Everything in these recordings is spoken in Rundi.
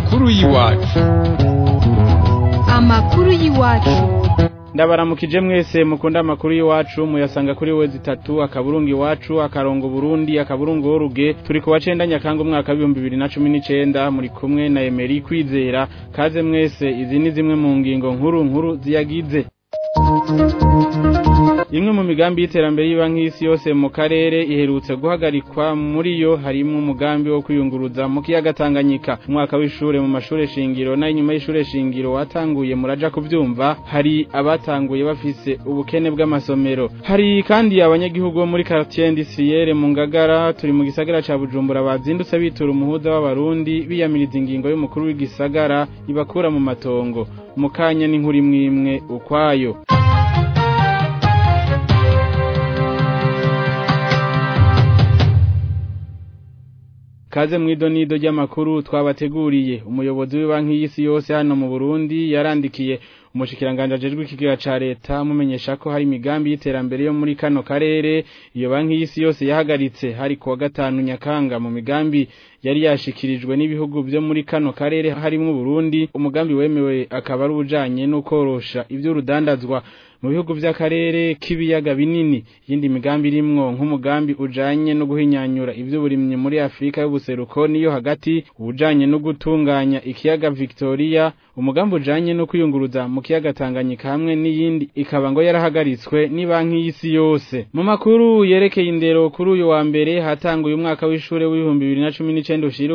amakuru y'iwacu. Amakuru y'iwacu. Ndabaramukije mwese mukunda amakuru y'iwacu muyasanga kuri wezi 3 akaburungu iwacu akarongo Burundi akaburungu oruge turi ku wacenda Nyakanga umwaka wa 2019 muri kumwe na Emery Kwizera. Kaze mwese, izi ni zimwe mu ngingo nkuru ziyagize. Imwe mu migambi y'iterambere y'Ibanki y'Isi yose mu karere iherutse guhagarikwa, muri yo harimo umugambi wo kwiyunguruza mu kiyaga Tanganyika. Umwaka w'ishure mu mashure shingiro na inyuma y'ishure shingiro watanguye muraja kuvyumva, hari abatanguye bafise ubukene bw'amasomero. Hari kandi abanyagihugu muri quartier industrielle mu Ngagara turi mu gisagara ca Bujumbura bazindutse bitura umuhuza w'abarundi biyamiriza ingingo y'umukuru w'igisagara ibakura mu matongo. Mukanya n'inkuru imwe ukwayo. Kaze mwidonido ry'amakuru twabateguriye. Umuyobozi w'Ibanki y'Isi yose hano mu Burundi yarandikiye umushikiranganje ajejwe ikigega ca leta mumenyesha ko hari imigambi y'iterambere yo muri kano karere iyo Banki y'Isi yose yahagaritse hari ku wa 5 Nyakanga. Mu migambi yari yashikirijwe n'ibihugu byo muri kano karere harimo Burundi, umugambi wemewe akaba ari ujanye no korosha ivyo rudandazwa mu bihugu vy'akarere k'ibiyaga binini. Yindi migambi irimwo nk'umugambi ujanye no guhinyanyura ivy'uburimyi muri Afrika y'ubuseruko niyo hagati, ujanye no gutunganya ikiyaga Victoria, umugambi ujanye no kwiyunguruza mu kiyaga Tanganyika hamwe n'iyindi ikaba ngo yarahagaritswe n'Ibanki y'Isi yose. Mu makuru yerekeye indero, kuri uyu wa mbere hatanguye umwaka w'ishure w'2019 ushira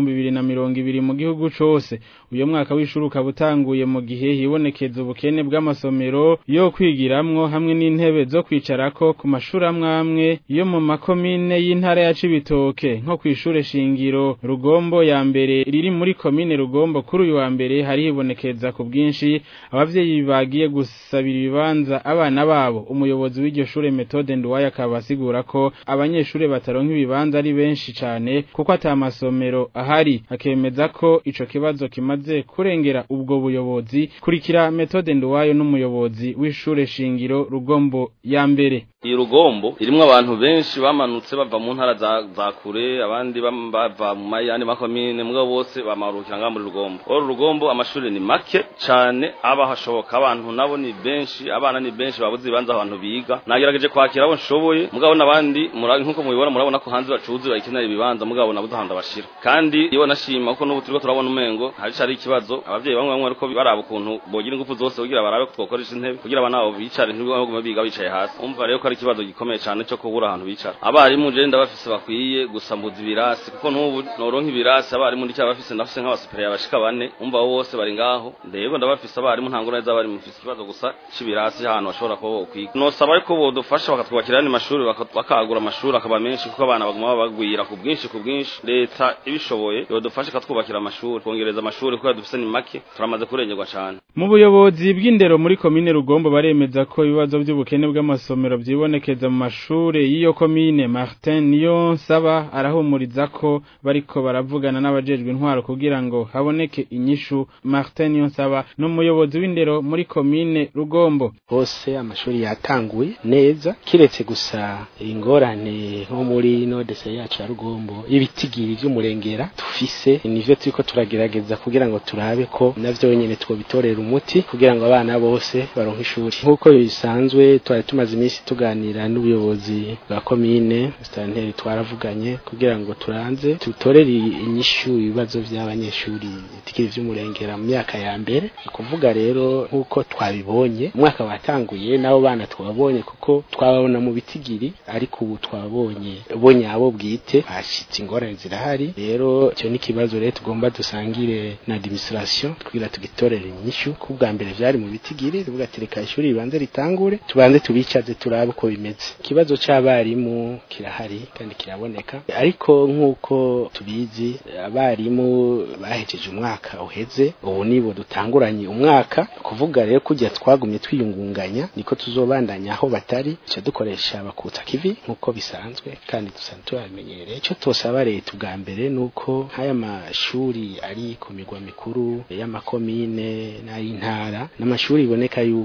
w'2020 mu gihugu cose. Uyo mwaka w'ishure ukaba utanguye mu gihe hibonekeza ubukene bw'amasomero yo kwigiramwo hamwe n'intebe zo kwicarako ku mashuri amwe yo mu makomine y'intara ya Cibitoke, nko kw'ishure shingiro Rugombo ya mbere riri muri komine Rugombo. Kuri uyu wa mbere hari hibonekeza ku bwinshi abavyeyi bagiye gusabira ibibanza abana babo. Umuyobozi w'iryo shure Methode Nduwaye akaba asigura ko abanyeshure bataronka ibibanza ari benshi cane kuko atamasomero ahari, akemeza ko ico kibazo kimaze kurengera ubwo buyobozi. Kurikira Methode Nduwaye n'umuyobozi w'ishure shingiro Rugombo ya mbere. Iyi Rugombo irimwo abantu benshi bamanutse bava mu ntara za kure, abandi bava mu mayandi makomine, mugabo bose bamarukira nga muri Rugombo. Rugombo amashuri ni make cane, abahashoboka abantu nabo ni benshi, abana ni benshi babuze ibanza abantu biga. Nagerageje kwakira abo nshoboye, mugabo nabandi nkuko mubibona murabona ko hanze bacuze bayikenera ibibanza, mugabo nabuze handa bashira. Kandi iyo nashima ko n'ubu turiko turabona umengo hari ikibazo, abavyeyi bamwe ariko baraba ukuntu bogira ingufu zose kugira barabe ko twokoresha intebe kugira abana babo bicare ntibwo biga bicaye hasi. Umva rero ko ari ikibazo gikomeye cyane cyo kubura ahantu bicara. Abarimu je ndabafise bakwiye gusambuza ibirasi, kuko n'ubu noronka ibirasi abarimu ndi cyabafise ndafise nk'abasuperiya bashika 4, umva bose bari ngaho. Ndego ndabafise abarimu ntangura neza, abarimu mfise ikibazo gusa c'ibirasi ahantu bashobora ko kwiga. Nosaba ariko bodufasha bakatwubakira ni mashuri bakagura amashuri akaba menshi, kuko abana baguma bagwira ku bwinshi. Leta ibishoboye yodufasha katwubakira amashuri, kongereza amashuri kuko dufise ni make, turamaze kurengerwa cyane. Mu buyobozi bw'indero muri komine Rugombo baremeza ko ibibazo by'ubukene bw'amasomero byibonekeza mu mashure y'iyo komine. Martin Niyonsaba arahumuriza ko bariko baravugana n'abajejwe intwaro kugira ngo haboneke inyishu. Martin Niyonsaba n'umuyobozi w'indero muri komine Rugombo. Hose amashuri yatanguye neza, kiretse gusa ingorane nko muri nodese yacu ya Rugombo ibitigiri vy'umurengera tufise, nivyo turiko turagerageza kugira ngo turabe ko navyo nyene twobitorera umuti kugira ngo abana bose baronke ishuri. Nkuko bisanzwe twari tumaze iminsi tuganira n'ubuyobozi bwa komine Stanteri, twaravuganye kugira ngo turanze tutorere inyishu ibibazo by'abanyeshuri bitigiri vy'umurengera mu myaka ya mbere. Kuvuga rero nkuko twabibonye umwaka watanguye nabo bana twabonye kuko twababona mu bitigiri, ariko ubu twabonye abo bwite hashitse ingorane zirahari. Rero cyo ni kibazo rero tugomba dusangire na administration kugira tugitorere inyishu. Kubwa mbere vyari mu bitigiri, tuvuga ati reka ishuri ribanze ritangure tubanze tubicaze turabe uko bimeze. Ikibazo c'abarimu kirahari kandi kiraboneka, ariko nkuko tubizi abarimu bahejeje umwaka uheze, ubu nibo dutanguranye umwaka. Kuvuga rero kujya twagumye twiyungunganya niko tuzobandanya aho batari, cyo dukoresha bakutsa kivi nkuko bisanzwe kandi dusanzwe turamenyereye. Cyo tosaba leta ubwa mbere nuko haya mashuri ari ku migwa mikuru y'amakomine n'ay'intara n'amashuri iboneka yuko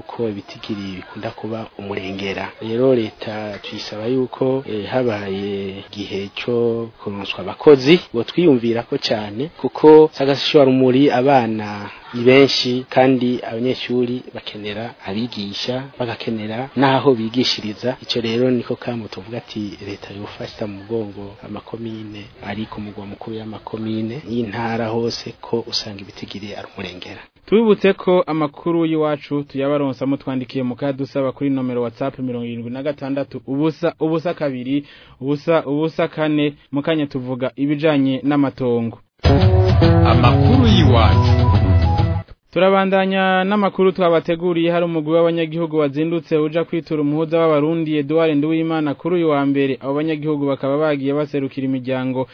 ibitigiri bikunda kuba umurengera. Rero leta tuyisaba yuko habaye igihe cyo kuronswa abakozi bo twiyumvira ko cyane kuko sagashishwa rumuri abana ni benshi kandi abanyeshuri bakenera abigisha bagakenera naho bigishiriza. Ico rero niko kamo tuvuga ati leta yofasha mu mugongo amakomine ari ku mugwa mukuru y'amakomine y'intara hose ko usanga ibitigiri ari umurengera. Tubibutse ko amakuru y'iwacu tuyabaronsa mutwandikiye mu kadusaba kuri nomero WhatsApp 76 ubusa 2 ubusa 4 mukanya tuvuga ibijanye n'amatongo. Amakuru y'iwacu. Turabandanya n'amakuru twabateguriye. Hari umugwi w'abanyagihugu wazindutse uja kwitura umuhuza w'abarundi Edouard Nduwimana kuri uyu wa mbere. Abo banyagihugu bakaba bagiye baserukira imiryango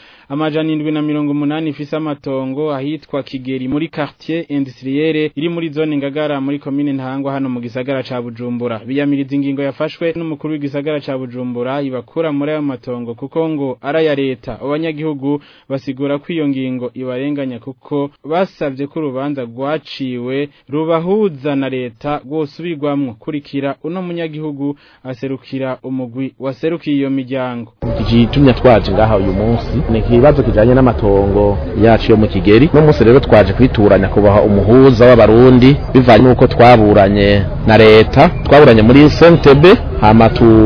780 ifise amatongo ahitwa Kigeri muri quartier industrielle iri muri zone Ngagara muri commune Ntahangwa hano mu gisagara ca Bujumbura. Biyamiriza ingingo yafashwe n'umukuru w'igisagara ca Bujumbura ibakura muri ayo matongo kuko ngo ara ya leta. Abanyagihugu basigura ko iyo ngingo ibarenganya kuko basavye ko urubanza rwaci rubahuza na leta gosubirwamwo. Kurikira uno munyagihugu aserukira umugwi waserukiye iyo miryango. Igitumye twaje ngaha uyu munsi ni kibazo kijanye n'amatongo yacu yo mu Kigeri. No munsi rero twaje kwituranya kubaha umuhuza w'abarundi bivanye nuko twaburanye na leta. Twaburanye muri CNTB hama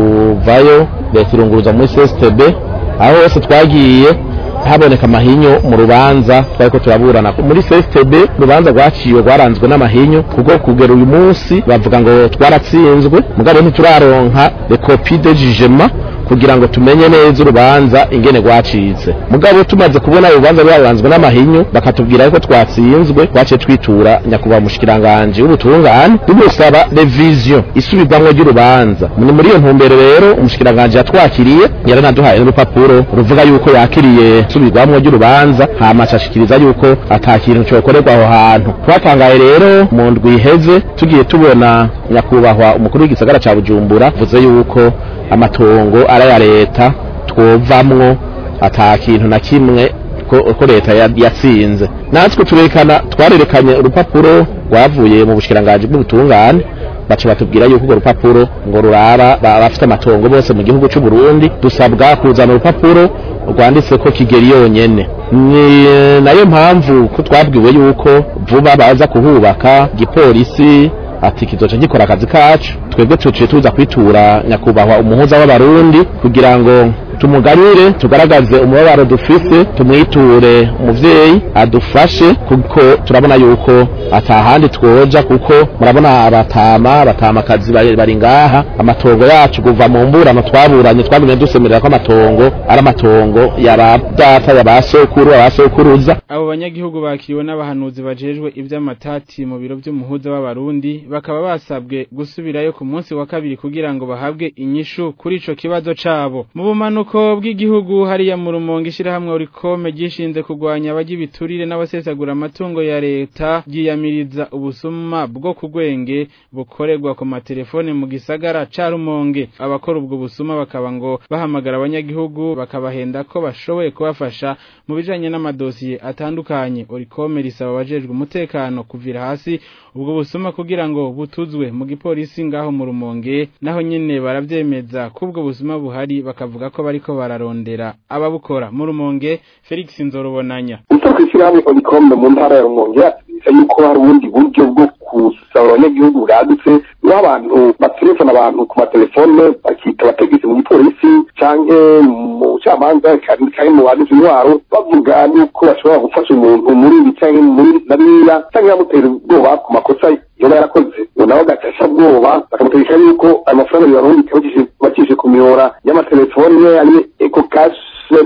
tuvayo leta irunguruza muri CSTB. Aho hose twagiye haboneka amahinyo mu rubanza twariko turaburana muri CSTB. Rubanza rwaciwe rwaranzwe n'amahinyo kuko kugera uyu munsi bavuga ngo twaratsinzwe mugabo ntituraronka le copie de jugement kugira ngo tumenye neza urubanza ingene rwacitse. Mugabo tumaze kubona urubanza rwaranzwe n'amahinyo bakatubwira ko twatsinzwe twace twitura nyakuba mushikiranganje w'ubutungane tumusaba revision isubirwamwo ry'urubanza. Muri iyo ntumbero rero umushikiranganje yatwakiriye yaranaduhaye n'urupapuro ruvuga yuko yakiriye subirwamwo ry'urubanza hama cashikiriza yuko atakintu cyokorerwa aho hantu. Twatangaye rero mu ndwi iheze tugiye tubona nyakubahwa umukuru w'igisagara ca Bujumbura vuze yuko amatongo ara ya leta twovamwo atakintu na kimwe ko leta yatsinze. Natwe twarerekanye urupapuro rwavuye mu bushikiranganje bw'ubutungane baca batubwira yuko urwo rupapuro ngo ruraba bafite amatongo bose mu gihugu cy'u Burundi. Dusabwa kuzana urupapuro rwanditse ko Kigeri yonyene. Ni nayo mpamvu ko twabwiwe yuko vuba baza kuhubaka gipolisi ati kizoca gikora akazi kacu. Twebwe tuciye tuza kwitura nyakubahwa umuhuza w'abarundi kugira ngo tumugarire tugaragaze umubabaro dufise tumwiture umuvyeyi adufashe kuko turabona yuko atahandi twoja kuko murabona abatamakazi bari ngaha. Amatongo yacu kuva mu mburano twaburanye twagumye dusemerera ko amatongo ari amatongo y'abadata y'abasokuruza. Abo banyagihugu bakiriwe n'abahanuzi bajejwe ivy'amatati mu biro by'umuhuza w'abarundi bakaba basabwe gusubirayo ku munsi wa kabiri kugira ngo bahabwe inyishu kuri ico kibazo cabo. Mu bumanuko bw'igihugu hariya mu Rumonge ishirahamwe Orikome gishinze kugwanya abagibiturire n'abasesagura amatungo ya leta ryiyamiriza ubusuma bwo kugwenge bukorerwa ku matelefone mu gisagara ca Rumonge. Abakora ubwo busuma bakaba ngo bahamagara abanyagihugu bakabahenda ko bashoboye kubafasha mu bijanye n'amadosiye atandukanye. Orikome risaba abajejwe umutekano kuvira hasi ubwo busuma kugira ngo butuzwe mu gipolisi ngaho mu Rumonge. Naho nyene baravyemeza kubwo busuma buhari bakavuga ko bariko bararondera ababukora mu Rumonge. Felix Nzorobonanya utokishirahamwe Orikome mu ntara ya Rumonge yuko hari ubundi buryo bwo kusaba abanyagihugu bwadutse n'abantu baterefona abantu ku matelefone bakita bategetse mu gipolisi canke mu camanza kandi mu bandi intwaro bavuga yuko bashobora gufasha umuntu muri bicanke muri nariya canke bamutera ubwoba ku makosa yoba yarakoze. Nabo agatasha bwoba bakamutegeka yuko amafaranga y'abarundi bakije ku miyora y'amatelefone ari eco cash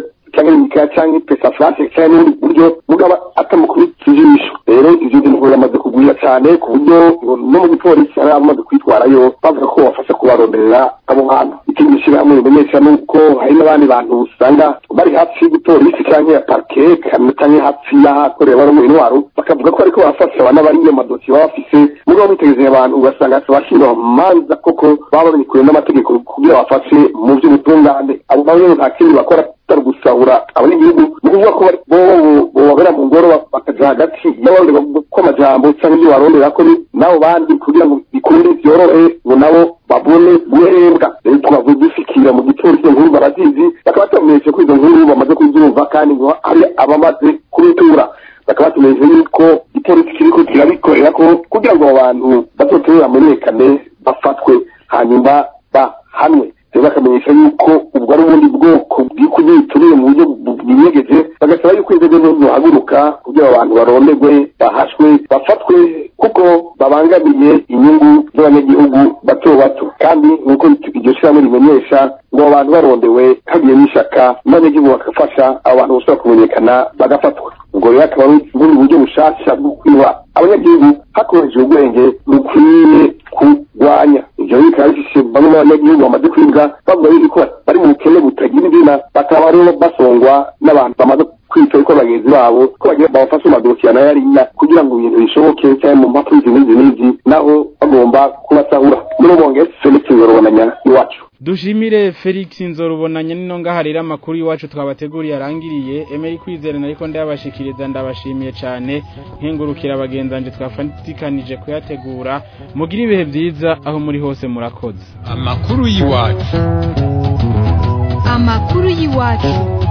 canke pesa flash canke n'ubundi buryo mugaba atamukubita ijisho. Rero ivyo bintu biramaze kugwira cyane ku buryo no mu gipolisi hari abamaze kwitwarayo bavuga ko bafasha kubaronderera abo bantu. Ikindi shirahamwe rimenyesha nuko hari n'abandi bantu usanga bari hafi y'igipolisi canke ya parquet canke hafi y'ahakorera bari mu intwaro bakavuga ko ariko bafasha abana bari mu madosiye baba bafise mugabo bitegereje abantu ugasanga bashira manza koko baba babikuye n'amategeko kugira bafashe mu by'ubutungane. Abo bamwe nta kindi bakora gusa gusahura abanyagihugu ni ukuvuga ko babera mu ngoro bakaja hagati y'abarondera ko amajambo cyangwa ibyo barondera ko nabo bandi kugira ngo bikunde byorohe ngo nabo babone guhembwa rero twavuze dufikira mu gipolisi nkuru barazizi bakaba batumenyesha ko izo nkuru bamaze kubyumva kandi ngo hari abamaze kubitura bakaba batumenyesha yuko igipolisi kiriko kirabikorera ko kugira ngo abantu bazotere bamenyekane bafatwe hanyuma bahanwe rero bakamenyesha yuko ubwo ari ubundi bwoko bw'ikunyituriye mu buryo bwinyegeje bagasaba yuko inzego zose zihaguruka kugira abantu barondegwe bahashwe bafatwe kuko babangamiye inyungu z'abanyagihugu bato bato kandi nk'uko iryo shirahamwe rimenyesha ngo abantu barondewe hagiye n'ishaka n'abanyagihugu bagafasha abantu bashobora kumenyekana bagafatwa ubwo rero akaba ari ubundi buryo bushasha bwo kwiba abanyagihugu hakoreshejwe ubwenge bukwiye kurwanya ivyo bikaba bifise bamwe n'abanyagihugu bamaze kwibwa bavuga yuko bari mu bukene butagira izina bakaba rero basongwa n'abantu bamaze kwita ko bagenzi babo ko bagira babafashe amadosiye na yarinya kugira ngo ibintu bishoboke cyane mu mpapuro n'izi naho bagomba kubasahura muri bonge Felix Nzorubonanya iwacu. Dushimire Felix Nzorubonanya nino ngaharira amakuru iwacu twabateguriye arangiriye Emery Kwizera nariko ndabashikiriza ndabashimiye cyane nkengurukira abagenzanje twafatikanije kuyategura mugira ibihe byiza aho muri hose murakoze. Amakuru y'iwacu. Amakuru y'iwacu.